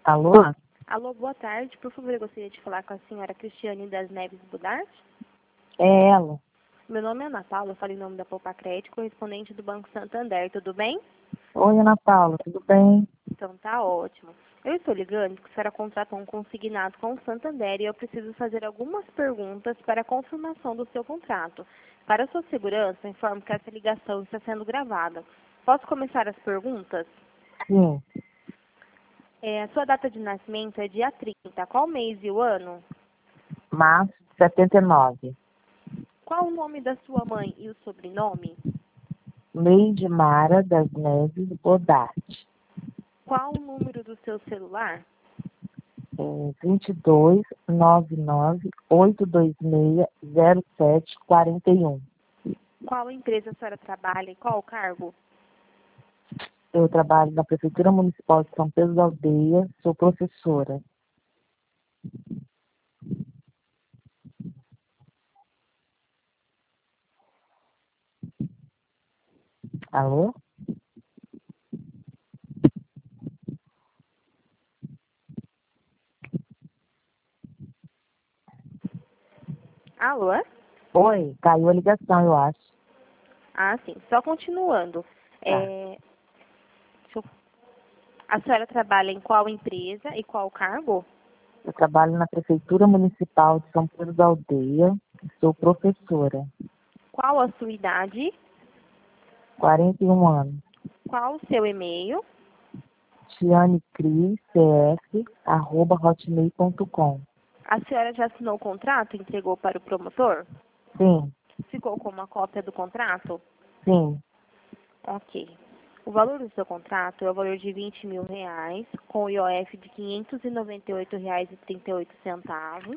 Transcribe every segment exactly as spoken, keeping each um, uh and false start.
Alô? Alô, boa tarde. Por favor, eu gostaria de falar com a senhora Cristiane das Neves Budart. É ela. Meu nome é Ana Paula, eu falo em nome da Poupa Crédito, correspondente do Banco Santander. Tudo bem? Oi, Ana Paula, tudo bem? Então tá ótimo. Eu estou ligando porque a senhora contratou um consignado com o Santander e eu preciso fazer algumas perguntas para a confirmação do seu contrato. Para sua segurança, informo que essa ligação está sendo gravada. Posso começar as perguntas? Sim, É, a sua data de nascimento é dia trinta. Qual mês e o ano? março de setenta e nove. Qual o nome da sua mãe e o sobrenome? Leide Mara das Neves Bodart. Qual o número do seu celular? É vinte e dois, nove nove, oito dois seis, zero sete quatro um. Qual empresa a senhora trabalha e qual o cargo? Eu trabalho na Prefeitura Municipal de São Pedro da Aldeia, sou professora. Alô? Alô? Oi, caiu a ligação, eu acho. Ah, sim. Só continuando. Tá. É, deixa eu- A senhora trabalha em qual empresa e qual cargo? Eu trabalho na Prefeitura Municipal de São Pedro da Aldeia, sou professora. Qual a sua idade? quarenta e um anos. Qual o seu e-mail? Tiane Cris, C F, arroba hotmail ponto com. A senhora já assinou o contrato e entregou para o promotor? Sim, Ficou com uma cópia do contrato? sim. Ok. O valor do seu contrato é o valor de vinte mil reais, com o I O F de quinhentos e noventa e oito reais e trinta e oito centavos.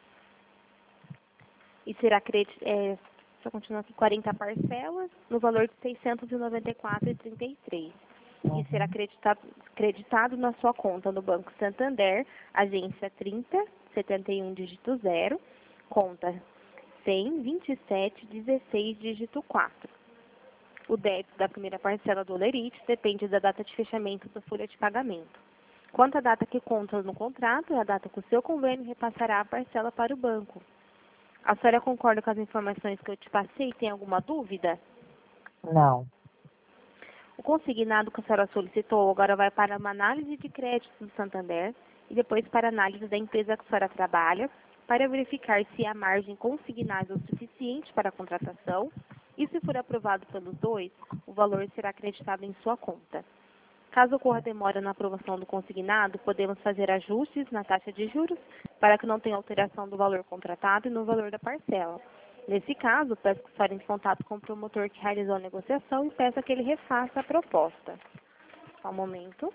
E será credi é, só continuar aqui, quarenta parcelas, no valor de seiscentos e noventa e quatro reais e trinta e três centavos. E será creditado, creditado na sua conta no Banco Santander, agência trinta, setenta e um, dígito zero, conta cem, vinte e sete, dezesseis, dígito quatro. O débito da primeira parcela do Olerite depende da data de fechamento da folha de pagamento. Quanto à data que conta no contrato, é a data que o seu convênio repassará a parcela para o banco. A senhora concorda com as informações que eu te passei? Tem alguma dúvida? Não. O consignado que a senhora solicitou agora vai para uma análise de crédito do Santander e depois para análise da empresa que a senhora trabalha, para verificar se a margem consignada é o suficiente para a contratação e, se for aprovado pelos dois, o valor será acreditado em sua conta. Caso ocorra demora na aprovação do consignado, podemos fazer ajustes na taxa de juros para que não tenha alteração do valor contratado e no valor da parcela. Nesse caso, peço que a senhora entre em contato com o promotor que realizou a negociação e peça que ele refaça a proposta. Só um momento.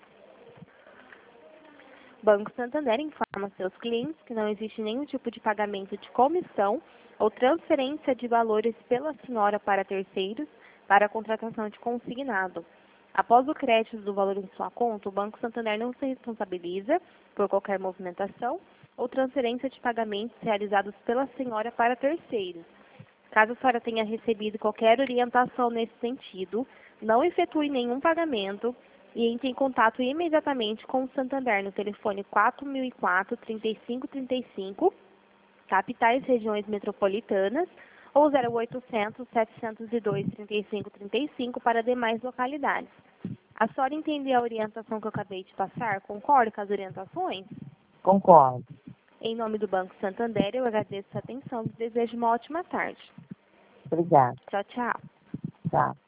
Banco Santander informa seus clientes que não existe nenhum tipo de pagamento de comissão ou transferência de valores pela senhora para terceiros para a contratação de consignado. Após o crédito do valor em sua conta, o Banco Santander não se responsabiliza por qualquer movimentação ou transferência de pagamentos realizados pela senhora para terceiros. Caso a senhora tenha recebido qualquer orientação nesse sentido, não efetue nenhum pagamento e entre em contato imediatamente com o Santander no telefone quatro mil e quatro, trinta e cinco trinta e cinco, capitais regiões metropolitanas, ou zero oitocentos, setecentos e dois, trinta e cinco trinta e cinco para demais localidades. A senhora entendeu a orientação que eu acabei de passar? Concorda com as orientações? Concordo. Em nome do Banco Santander, eu agradeço a atenção e desejo uma ótima tarde. Obrigada. Tchau, tchau. Tchau.